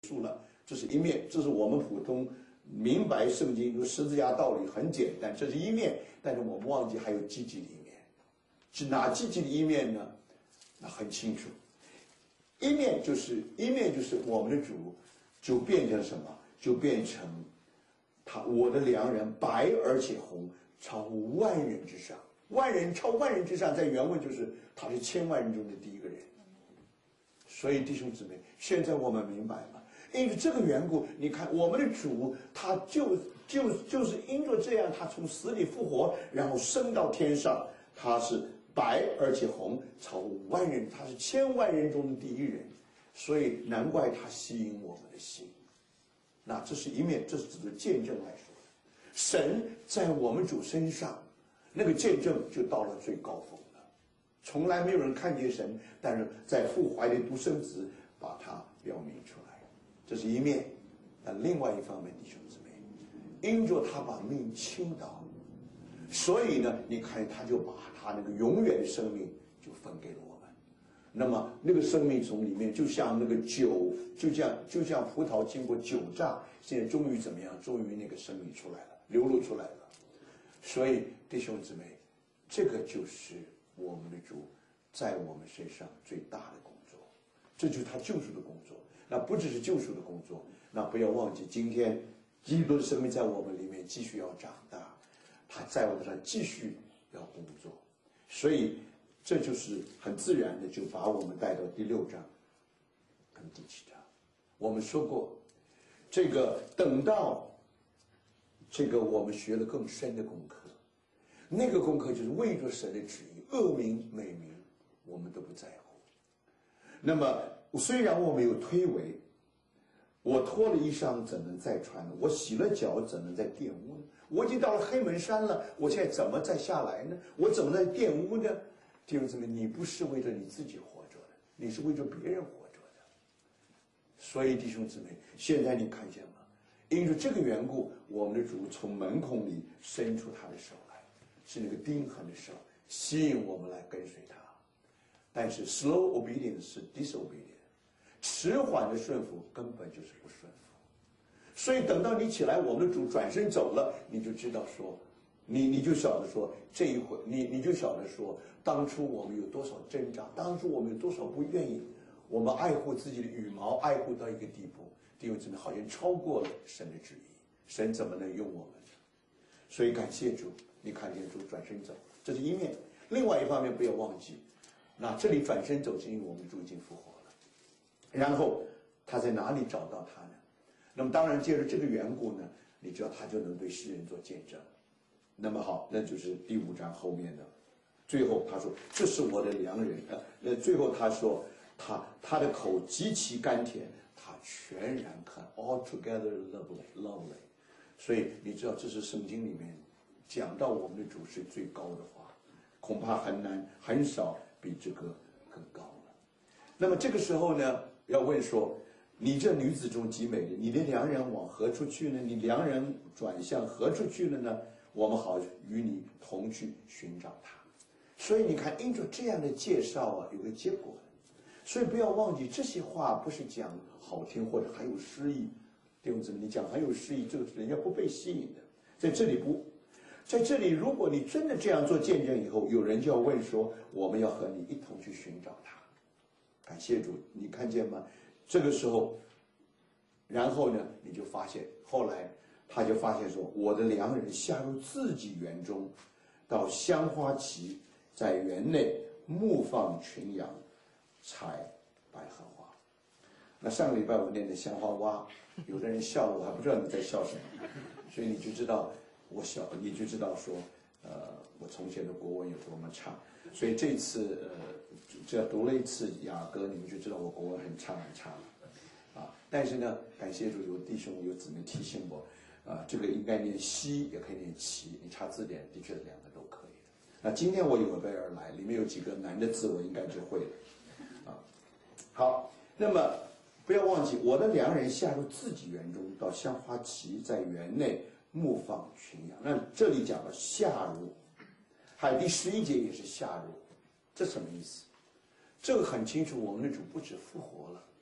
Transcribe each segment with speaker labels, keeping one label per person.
Speaker 1: 束了。这是一面，这是我们普通明白圣经有十字架道理很简单，这是一面。但是我们忘记还有积极的一面，是哪积极的一面呢？那很清楚，一面就是我们的主就变成什么？就变成我的良人白而且红，超乎万人之上。超万人之上，在原文就是他是千万人中的第一个人。所以弟兄姊妹，现在我们明白了，因为这个缘故，你看我们的主，他就是因着这样，他从死里复活，然后升到天上，他是白而且红，超乎万人，他是千万人中的第一人，所以难怪他吸引我们的心。那这是一面，这是指的见证来说的。神在我们主身上，那个见证就到了最高峰了。从来没有人看见神，但是在父怀的独生子把它表明出来，这是一面。但另外一方面，弟兄姊妹，因着他把命倾倒，所以呢，你看他就把他那个永远的生命就分给了我们。那么那个生命从里面就像那个酒，就像葡萄经过酒榨，现在终于怎么样？终于那个生命出来了，流露出来了。所以弟兄姊妹，这个就是我们的主在我们身上最大的工作，这就是他救赎的工作。那不只是救赎的工作，那不要忘记，今天基督的生命在我们里面继续要长大，他在我们上继续要工作。所以这就是很自然的就把我们带到第6章跟第7章。我们说过，这个等到这个我们学了更深的功课，那个功课就是为着神的旨意，恶名美名我们都不在乎。那么虽然我们有推诿，我脱了衣裳怎能再穿呢？我洗了脚怎能再玷污呢？我已经到了黑门山了，我现在怎么再下来呢？我怎么再玷污呢？弟兄姊妹，你不是为着你自己活着的，你是为着别人活着的。所以弟兄姊妹，现在你看见吗？因着这个缘故，我们的主从门孔里伸出他的手来，是那个钉痕的手，吸引我们来跟随他。但是 slow obedience 是 disobedience， 迟缓的顺服根本就是不顺服。所以等到你起来，我们的主转身走了，你就知道说，你就晓得说，这一回你就晓得说，当初我们有多少挣扎，当初我们有多少不愿意，我们爱护自己的羽毛，爱护到一个地步，弟兄姊妹，好像超过了神的旨意，神怎么能用我们呢？所以感谢主，你看见主转身走，这是一面。另外一方面不要忘记，那这里转身走是因为我们主已经复活了。然后他在哪里找到他呢？那么当然借着这个缘故呢，你知道他就能对世人做见证。那么好，那就是第5章后面的最后他说，这是我的良人啊。最后他说他的口极其甘甜，他全然看 altogether lovely。 所以你知道这是圣经里面讲到我们的主是最高的话，恐怕很少比这个更高了。那么这个时候呢，要问说，你这女子中极美的，你的良人往何处去呢？你良人转向何处去了呢？我们好与你同去寻找他。所以你看，因着这样的介绍啊，有个结果。所以不要忘记，这些话不是讲好听或者很有诗意。弟兄姊妹，你讲很有诗意，这个人家不被吸引的。在这里不，在这里，如果你真的这样做见证以后，有人就要问说，我们要和你一同去寻找他。感谢主，你看见吗？这个时候，然后呢，你就发现，后来他就发现说，我的良人下入自己园中，到香花畦，在园内牧放群羊，采百合花。那上个礼拜我念的香花蛙，有的人笑了，我还不知道你在笑什么，所以你就知道你就知道说，我从前的国文有多么差。所以这次只要读了一次雅歌，你们就知道我国文很差了啊。但是呢，感谢主有弟兄有姊妹提醒我，这个应该念西，也可以念齐，你查字典，的确两个都可以的。那今天我有备而来，里面有几个难的字，我应该就会了啊。好，那么不要忘记，我的良人下入自己园中，到香花畦，在园内牧放群羊。那这里讲了下入，还有第11节也是下入，这什么意思？这个很清楚，我们的主不止复活了，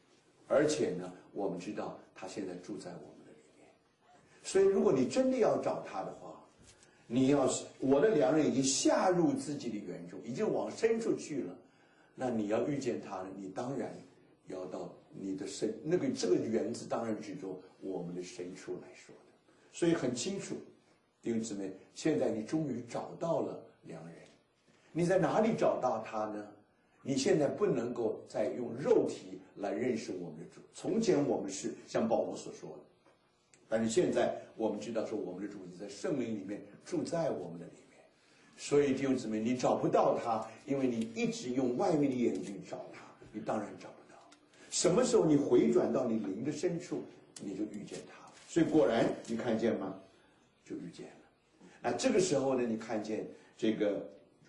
Speaker 1: 而且呢，我们知道他现在住在我们的里面。所以，如果你真的要找他的话，你要是我的良人已经下入自己的园中，已经往深处去了，那你要遇见他呢，你当然要到你的深这个园子，当然指着我们的深处来说的。所以很清楚，弟兄姊妹，现在你终于找到了良人。你在哪里找到他呢？你现在不能够再用肉体来认识我们的主。从前我们是像保罗所说的，但是现在我们知道说我们的主已在圣灵里面住在我们的里面。所以弟兄姊妹，你找不到他，因为你一直用外面的眼睛找他，你当然找不到。什么时候你回转到你灵的深处，你就遇见他。所以果然你看见吗？就遇见了。那这个时候呢，你看见这个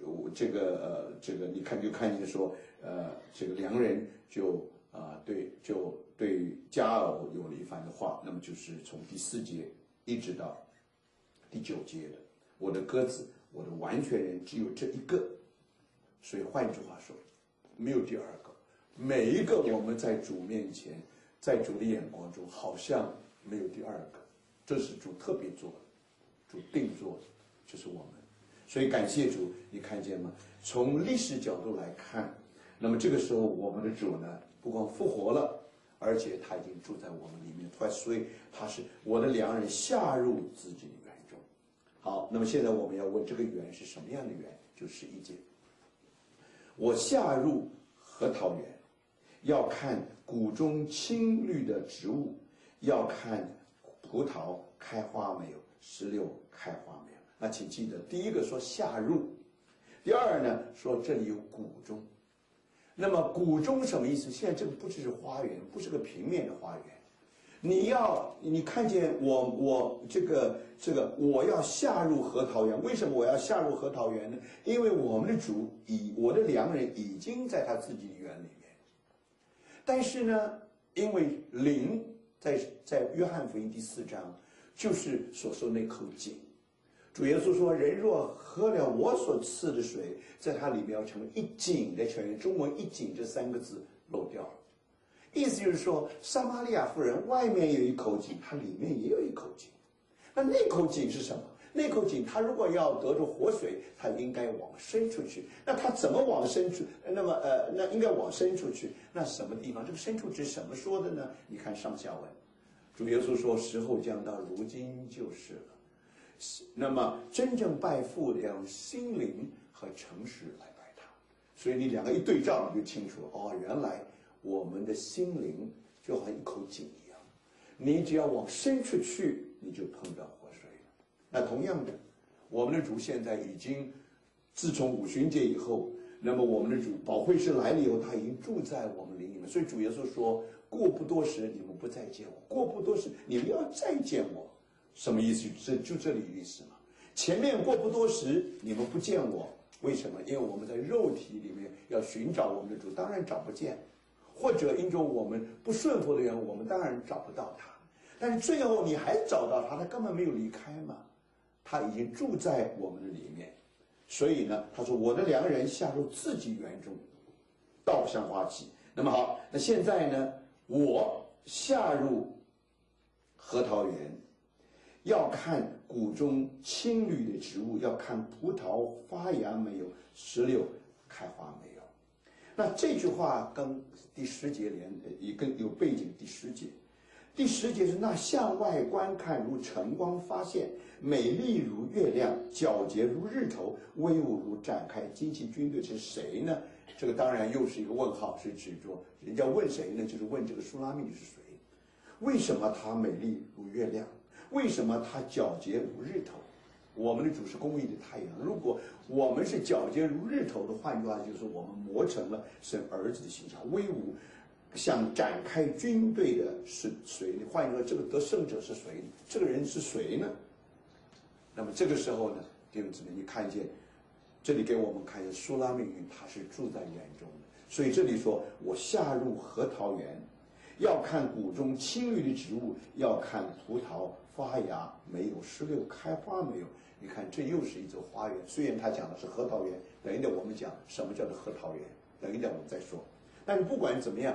Speaker 1: 你就看见说，这个良人就对佳偶有了一番的话，那么就是从第4节一直到第9节的，我的鸽子，我的完全人只有这一个。所以换句话说，没有第二个。每一个我们在主面前，在主的眼光中，好像没有第二个。这是主特别做的，主定做的，就是我们。所以感谢主，你看见吗？从历史角度来看，那么这个时候我们的主呢，不光复活了，而且他已经住在我们里面。所以他是我的良人，下入自己的园中。好，那么现在我们要问这个园是什么样的园？就11节，我下入核桃园，要看谷中青绿的植物，要看葡萄开花没有，石榴开花没有。那请记得，第一个说下入，第二呢说这里有谷中。那么谷中什么意思？现在这个不只是花园，不是个平面的花园。你看见我这个我要下入核桃园。为什么我要下入核桃园呢？因为我们的主我的良人已经在他自己的园里面。但是呢，因为灵在约翰福音第4章就是所说那口井。主耶稣说，人若喝了我所赐的水，在它里面要成为一井的泉源。中文一井这3个字漏掉了，意思就是说，撒玛利亚妇人外面有一口井，它里面也有一口井。那口井是什么？那口井它如果要得着活水，它应该往深处去。那它怎么往深处？那应该往深处去。那什么地方？这个深处指什么说的呢？你看上下文，主耶稣说，时候将到，如今就是了。那么真正拜父的要用心灵和诚实来拜他。所以你两个一对照，你就清楚了。哦，原来我们的心灵就好像一口井一样，你只要往深处去，你就碰到活水了。那同样的，我们的主现在已经自从五旬节以后，那么我们的主宝会师来了以后，他已经住在我们灵里面。所以主耶稣说，过不多时你们不再见我，过不多时你们要再见我。什么意思？就这里的意思嘛。前面过不多时你们不见我，为什么？因为我们在肉体里面要寻找我们的主，当然找不见，或者因着我们不顺服的缘故，我们当然找不到他。但是最后你还找到他，他根本没有离开嘛，他已经住在我们的里面。所以呢，他说我的良人下入自己园中，倒像花旗。那么好，那现在呢，我下入核桃园，要看谷中青绿的植物，要看葡萄发芽没有，石榴开花没有。那这句话跟第10节也跟有背景。第10节是那向外观看如晨光发现，美丽如月亮，皎洁如日头，威武如展开旌旗军队，是谁呢？这个当然又是一个问号，是指着人家问谁呢？就是问这个书拉密是谁？为什么他美丽如月亮？为什么他皎洁如日头？我们的主是公义的太阳。如果我们是皎洁如日头的，换句话就是我们磨成了神儿子的形象，威武像展开军队的是谁呢？换句话说，这个得胜者是谁呢？这个人是谁呢？那么这个时候呢，弟兄姊妹，你看见这里给我们看见书拉密云，他是住在园中的。所以这里说我下入核桃园，要看谷中青绿的植物，要看葡萄发芽没有，石榴开花没有。你看这又是一座花园，虽然他讲的是核桃园，等一点我们讲什么叫做核桃园，等一点我们再说。但是不管怎么样，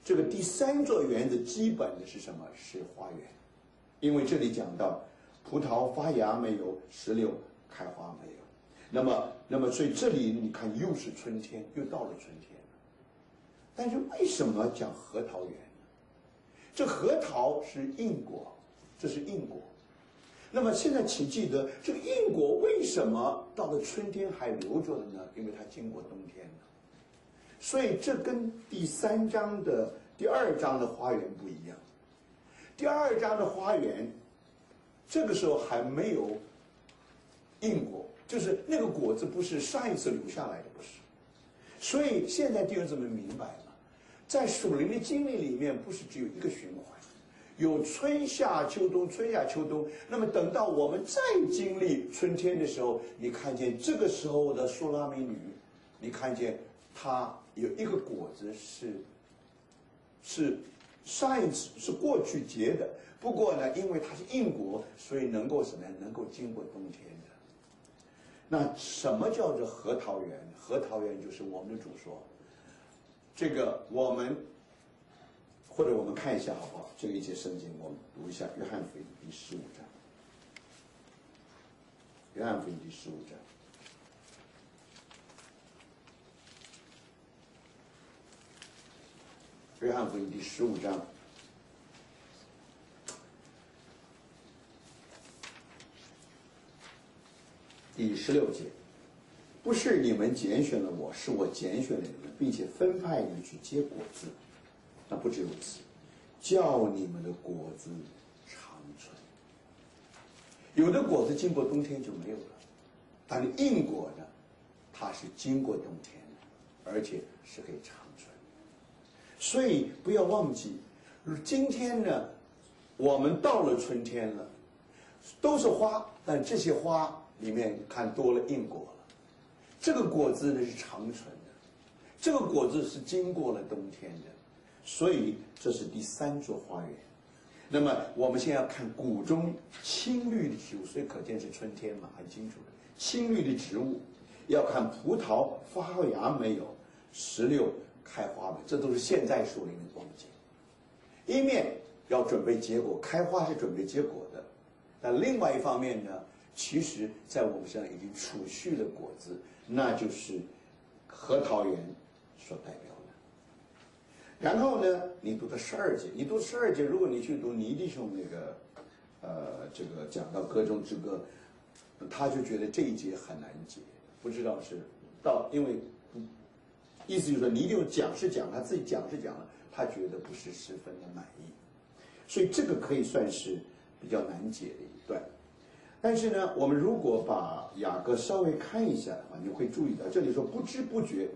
Speaker 1: 这个第三座园子基本的是什么？是花园，因为这里讲到葡萄发芽没有，石榴开花没有。那么，所以这里你看又是春天，又到了春天了。但是为什么讲核桃园呢？这核桃是硬果，这是硬果。那么现在请记得，这个硬果为什么到了春天还留着了呢？因为它经过冬天了。所以这跟第3章的第2章的花园不一样。第2章的花园，这个时候还没有硬果，就是那个果子不是上一次留下来的，不是。所以现在弟兄姊妹明白了，在属灵的经历里面，不是只有一个循环，有春夏秋冬，春夏秋冬。那么等到我们再经历春天的时候，你看见这个时候的苏拉美女，你看见它有一个果子是上一次是过去结的，不过呢，因为它是硬果，所以能够什么？能够经过冬天的。那什么叫做核桃园？核桃园就是我们的主说，这个我们或者我们看一下好不好？这个一节圣经我们读一下《约翰福音》第15章，《约翰福音》第15章。约翰福音第15章第16节，不是你们拣选了我，是我拣选了你们，并且分派你们去结果子。那不只如此，叫你们的果子长存。有的果子经过冬天就没有了，但是硬果呢，它是经过冬天的，而且是可以长存。所以不要忘记，今天呢，我们到了春天了，都是花，但这些花里面看多了硬果了。这个果子呢是长存的，这个果子是经过了冬天的，所以这是第3座花园。那么我们现在要看谷中青绿的植物，所以可见是春天嘛，很清楚的。青绿的植物要看葡萄发芽没有，石榴开花没有，这都是现在属灵的光景。一面要准备结果，开花是准备结果的，但另外一方面呢，其实在我们身上已经储蓄了果子，那就是核桃园所代表的。然后呢，你读到12节，你读12节，如果你去读尼弟兄那个这个讲到歌中之歌，他就觉得这一节很难解，不知道是因为意思就是说尼弟兄讲是讲，他自己讲是讲了，他觉得不是十分的满意，所以这个可以算是比较难解的一段。但是呢，我们如果把雅各稍微看一下的话，你会注意到这里说不知不觉，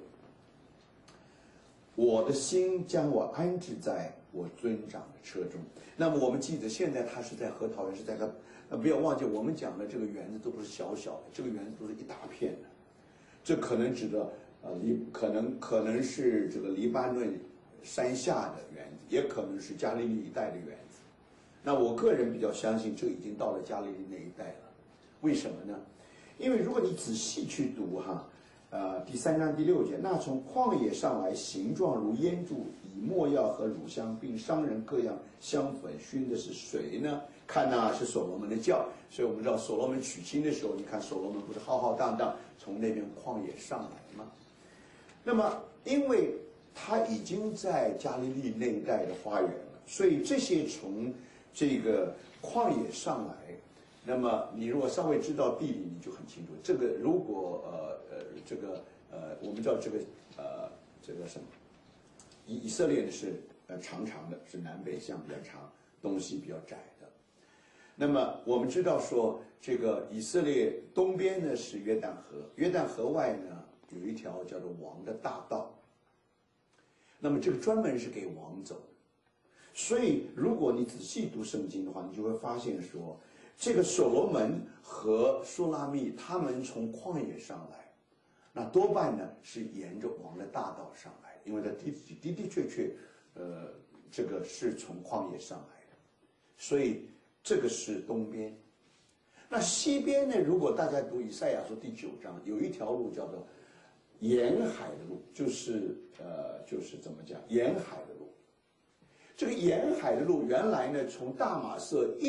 Speaker 1: 我的心将我安置在我尊长的车中。那么我们记得现在他是在核桃园，是在不要忘记我们讲的这个园子都不是小小的，这个园子都是一大片的，这可能指的可能是这个黎巴嫩山下的园子，也可能是加利利一带的园子。那我个人比较相信，这已经到了加利利那一带了。为什么呢？因为如果你仔细去读第3章第6节，那从旷野上来，形状如烟柱，以没药和乳香，并商人各样香粉熏的是谁呢？看呐，是所罗门的教。所以我们知道所罗门娶亲的时候，你看所罗门不是浩浩荡荡从那边旷野上来吗？那么因为他已经在加利利那一带的花园了，所以这些从这个旷野上来，那么你如果稍微知道地理，你就很清楚。这个如果我们知道这个什么，以色列呢是长长的，是南北向比较长，东西比较窄的。那么我们知道说，这个以色列东边呢是约旦河，约旦河外呢有一条叫做王的大道。那么这个专门是给王走的。所以如果你仔细读圣经的话，你就会发现说，这个所罗门和舒拉密他们从旷野上来，那多半呢是沿着王的大道上来，因为他的确这个是从旷野上来的，所以这个是东边。那西边呢，如果大家读以赛亚书第9章，有一条路叫做沿海的路，就是怎么讲，沿海的路。 这个沿海的路原来呢，从大马色